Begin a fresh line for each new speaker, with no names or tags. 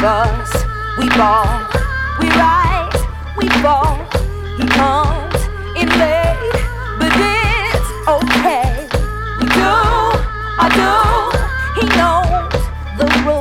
us. We fall, we rise, we fall. He comes in late, but it's okay. We do, I do. He knows the rules.